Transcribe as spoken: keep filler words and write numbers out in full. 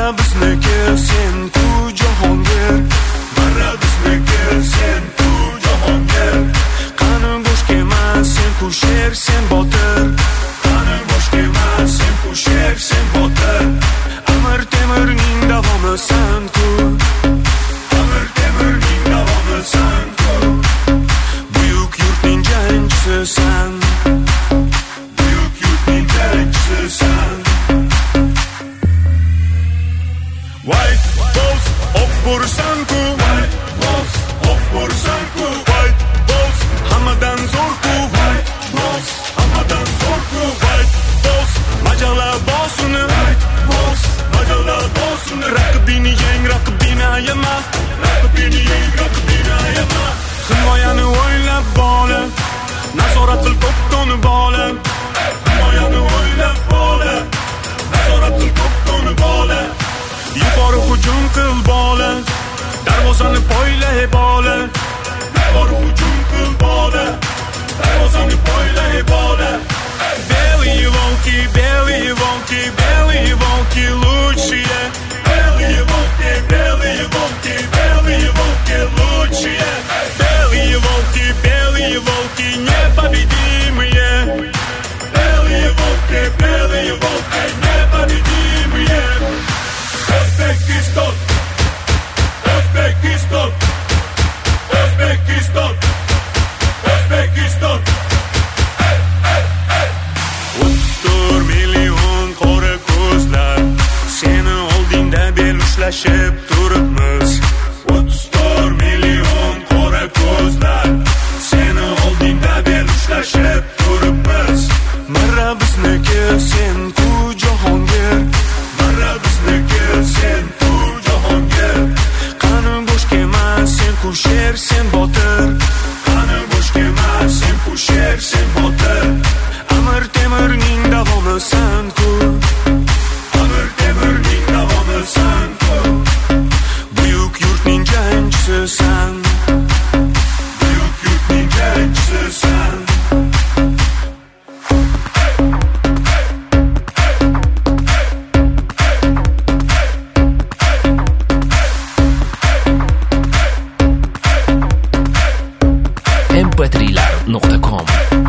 bizniki sen ku Jahongir, marra bizniki sen ku Jahongir. Qani bo'sh kema sen ku sher sen botir, qani bo'sh kema sen ku sher sen botir. Amir Temurning davomi sen ku, Amir Temurning davomi sen ku. Buyuk yurtning jangchisi sen, buyuk yurtning jangchisi sen. White Boss oq bo'lsan ku, White Boss oq bo'lsan ku, White Boss hammadan zo'r ku, White Boss hammadan zo'r ku, White Boss majala bossini, White Boss majala bossini. Raqibini yeng, raqibini ayama, raqibini yeng, raqibini ayama. Himoyani o'ylab bola, nazorat qil to'pni bola, himoyani o'ylab bola, nazorat qil to'pni bola. Yuqori hujum qil bola, darvozani poylay bola, yuqori hujum qil bola, darvozani poylay bola. Белые волки, белые волки, белые волки лучшие, белые волки, белые волки, белые волки лучшие, белые волки, белые волки непобедимые, белые волки, белые волки непобедимые. O'zbekiston, O'zbekiston, O'zbekiston, O'zbekiston. o'ttiz to'rt million qora ko'zlar, seni oldingda bel ushlashib turibmiz. o'ttiz to'rt million qora ko'zlar, seni oldingda bel ushlashib turibmiz. Marra bizniki sen ku Jahongir, marra bizniki sen ku Jahongir. Qani bo'sh kema sen ku sher sen botir, qani bo'sh kema sen ku sher sen botir. Amir Temurning davomi sen ku, Amir Temurning davomi sen ku. Buyuk yurtning jangchisi sen, buyuk yurtning jangchisi sen. em p trilar nuqta com